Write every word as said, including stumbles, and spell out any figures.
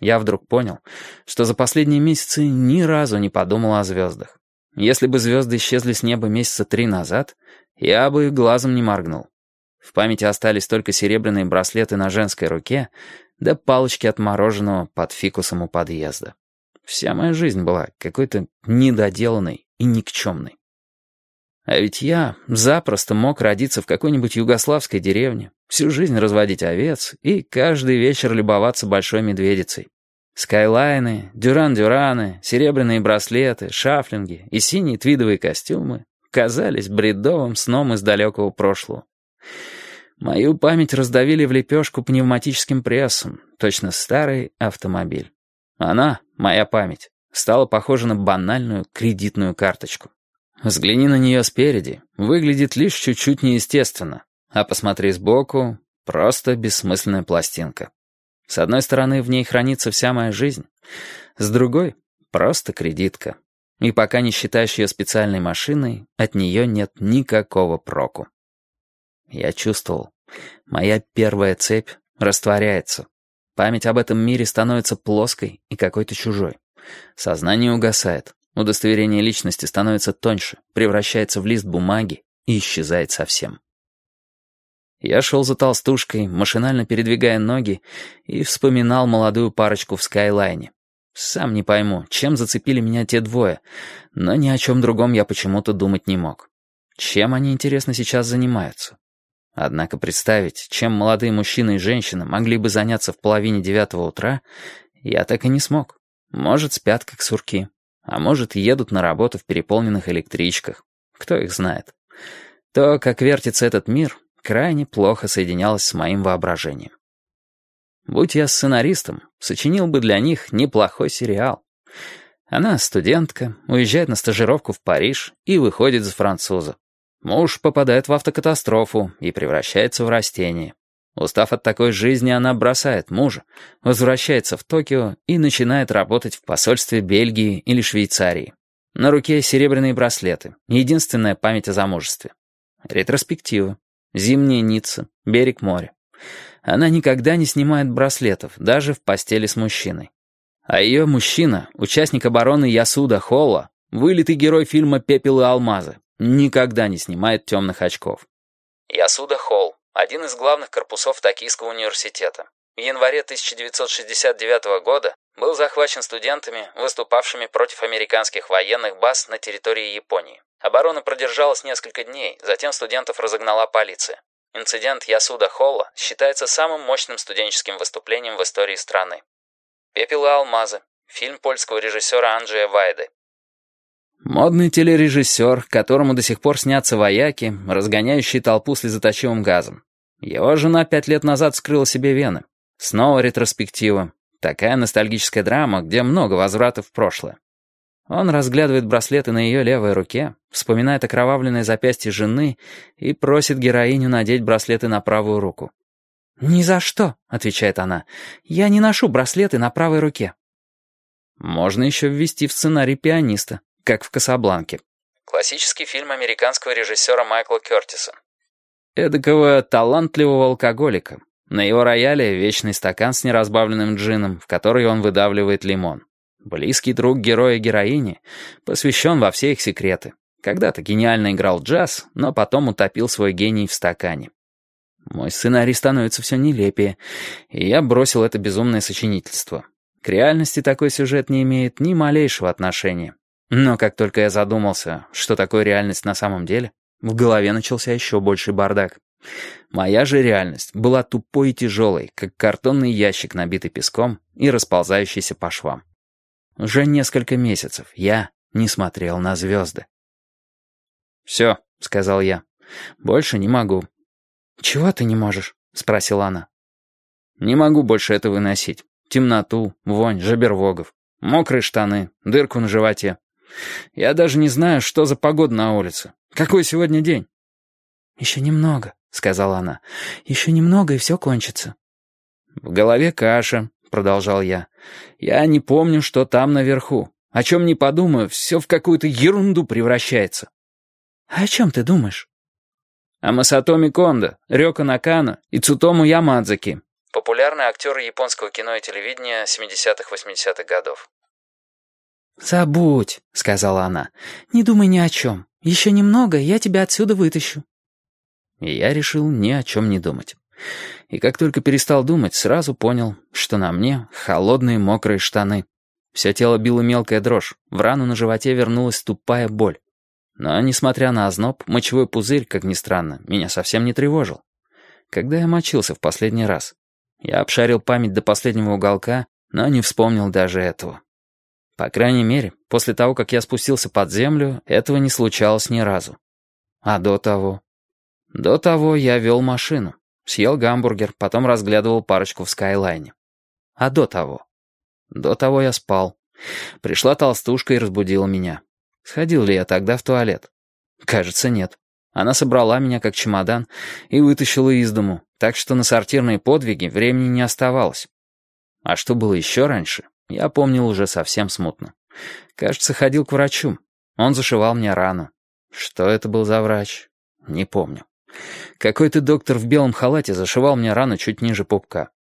Я вдруг понял, что за последние месяцы ни разу не подумал о звездах. Если бы звезды исчезли с неба месяца три назад, я бы глазом не моргнул. В памяти остались только серебряные браслеты на женской руке, да палочки от мороженого под фикусом у подъезда. Вся моя жизнь была какой-то недоделанной и никчемной. А ведь я запросто мог родиться в какой-нибудь югославской деревне, всю жизнь разводить овец и каждый вечер любоваться большой медведицей. Скайлайны, дюран-дюраны, серебряные браслеты, шафлинги и синие твидовые костюмы казались бредовым сном из далекого прошлого. Мою память раздавили в лепешку пневматическим прессом, точно старый автомобиль. Она, моя память, стала похожа на банальную кредитную карточку. Взгляни на нее спереди, выглядит лишь чуть-чуть неестественно, а посмотри сбоку — просто бессмысленная пластинка. С одной стороны, в ней хранится вся моя жизнь, с другой — просто кредитка. И пока не считаешь ее специальной машиной, от нее нет никакого проку. Я чувствовал, моя первая цепь растворяется. Память об этом мире становится плоской и какой-то чужой. Сознание угасает. Удостоверение личности становится тоньше, превращается в лист бумаги и исчезает совсем. Я шел за толстушкой, машинально передвигая ноги, и вспоминал молодую парочку в Скайлайне. Сам не пойму, чем зацепили меня те двое, но ни о чем другом я почему-то думать не мог. Чем они, интересно, сейчас занимаются? Однако представить, чем молодые мужчины и женщины могли бы заняться в половине девятого утра, я так и не смог. Может, спят как сурки. А может, едут на работу в переполненных электричках. Кто их знает. То, как вертится этот мир, крайне плохо соединялось с моим воображением. Будь я сценаристом, сочинил бы для них неплохой сериал. Она студентка, уезжает на стажировку в Париж и выходит за француза. Муж попадает в автокатастрофу и превращается в растение. Устав от такой жизни, она бросает мужа, возвращается в Токио и начинает работать в посольстве Бельгии или Швейцарии. На руке серебряные браслеты, единственная память о замужестве. Ретроспектива. Зимняя Ницца, берег моря. Она никогда не снимает браслетов, даже в постели с мужчиной. А ее мужчина, участник обороны Ясуда Холла, вылитый герой фильма «Пепел и алмазы», никогда не снимает темных очков. Ясуда Холл. Один из главных корпусов Токийского университета. В январе тысяча девятьсот шестьдесят девятого года был захвачен студентами, выступавшими против американских военных баз на территории Японии. Оборона продержалась несколько дней, затем студентов разогнала полиция. Инцидент Ясуда Холла считается самым мощным студенческим выступлением в истории страны. «Пепел и алмазы» — фильм польского режиссера Анджея Вайды. Модный телережиссер, которому до сих пор снятся вояки, разгоняющие толпу слезоточивым газом. Его жена пять лет назад вскрыла себе вены. Снова ретроспектива. Такая ностальгическая драма, где много возвратов в прошлое. Он разглядывает браслеты на ее левой руке, вспоминает окровавленное запястье жены и просит героиню надеть браслеты на правую руку. «Ни за что», — отвечает она, — «я не ношу браслеты на правой руке». Можно еще ввести в сценарий пианиста, как в «Касабланке». Классический фильм американского режиссера Майкла Кертиса. Эдакого талантливого алкоголика. На его рояле вечный стакан с неразбавленным джином, в который он выдавливает лимон. Близкий друг героя-героини, посвящен во все их секреты. Когда-то гениально играл джаз, но потом утопил свой гений в стакане. Мой сценарий становится все нелепее, и я бросил это безумное сочинительство. К реальности такой сюжет не имеет ни малейшего отношения. Но как только я задумался, что такое реальность на самом деле, в голове начался еще больший бардак. Моя же реальность была тупой и тяжелой, как картонный ящик, набитый песком и расползающийся по швам. Уже несколько месяцев я не смотрел на звезды. «Все», — сказал я, — «больше не могу». «Чего ты не можешь?» — спросила она. «Не могу больше это выносить. Темноту, вонь, жабервогов, мокрые штаны, дырку на животе. Я даже не знаю, что за погода на улице. Какой сегодня день?» «Еще немного», — сказала она. «Еще немного, и все кончится». «В голове каша», — продолжал я. «Я не помню, что там наверху. О чем не подумаю, все в какую-то ерунду превращается». «А о чем ты думаешь?» «О Масатоми Кондо, Рёко Накано и Цутому Ямадзаки. Популярный актер японского кино и телевидения семидесятых-восьмидесятых годов. «Забудь», — сказала она. «Не думай ни о чем. Еще немного, и я тебя отсюда вытащу». И я решил ни о чем не думать. И как только перестал думать, сразу понял, что на мне холодные мокрые штаны. Все тело било мелкая дрожь, в рану на животе вернулась тупая боль. Но, несмотря на озноб, мочевой пузырь, как ни странно, меня совсем не тревожил. Когда я мочился в последний раз? Я обшарил память до последнего уголка, но не вспомнил даже этого. По крайней мере, после того, как я спустился под землю, этого не случалось ни разу. А до того? До того я вел машину, съел гамбургер, потом разглядывал парочку в Скайлайне. А до того? До того я спал. Пришла толстушка и разбудила меня. Сходил ли я тогда в туалет? Кажется, нет. Она собрала меня как чемодан и вытащила из дому, так что на сортирные подвиги времени не оставалось. А что было еще раньше, я помнил уже совсем смутно. Кажется, ходил к врачу. Он зашивал мне рану. Что это был за врач? Не помню. Какой-то доктор в белом халате зашивал мне рану чуть ниже пупка.